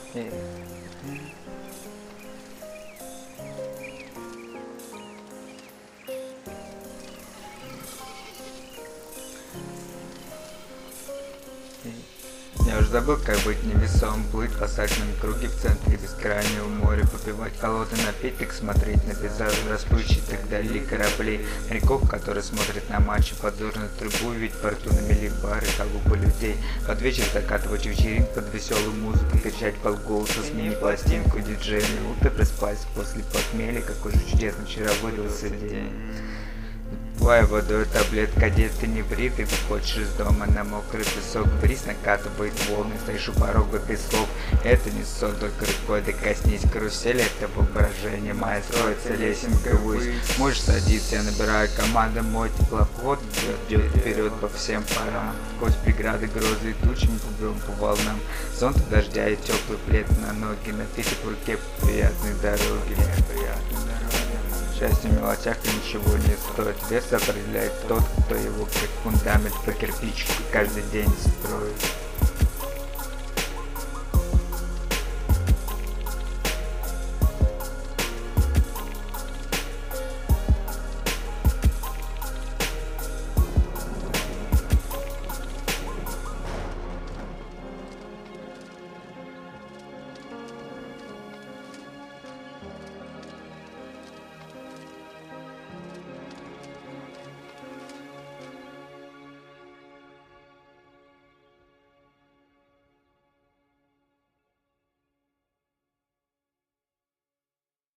Эй. Я уже забыл, как быть невесом, плыть по сальном круге в центре бескрайнего моря, попивать холодный напиток, смотреть на пейзажи расплывчатых вдали кораблей, моряков, которые смотрят на матчи подзорную трубу, ведь в порту на мели бары, толпы людей. Под вечер закатывать вечеринку под веселую музыку, кричать полголоса, смени пластинку диджея, минуты проспать после похмелья, какой же чудесный вчера выдался день. Бывая водой таблетка, детка не бритый, выходишь из дома на мокрый песок, бриз накатывает волны, стоишь у порога без слов. Это не сон, только рукой докоснись карусели, это воображение, моя строится лесенка ввысь. Можешь садиться, я набираю команду, мой теплоход идет вперед по всем парам. Сквозь преграды, грозы и тучи мы плывем по волнам. Зонт дождя и теплый плед на ноги, напиток в руке по приятной дороге. Счастье в мелочах ничего не стоит. Вес определяет тот, кто его как фундамент по кирпичику каждый день строит.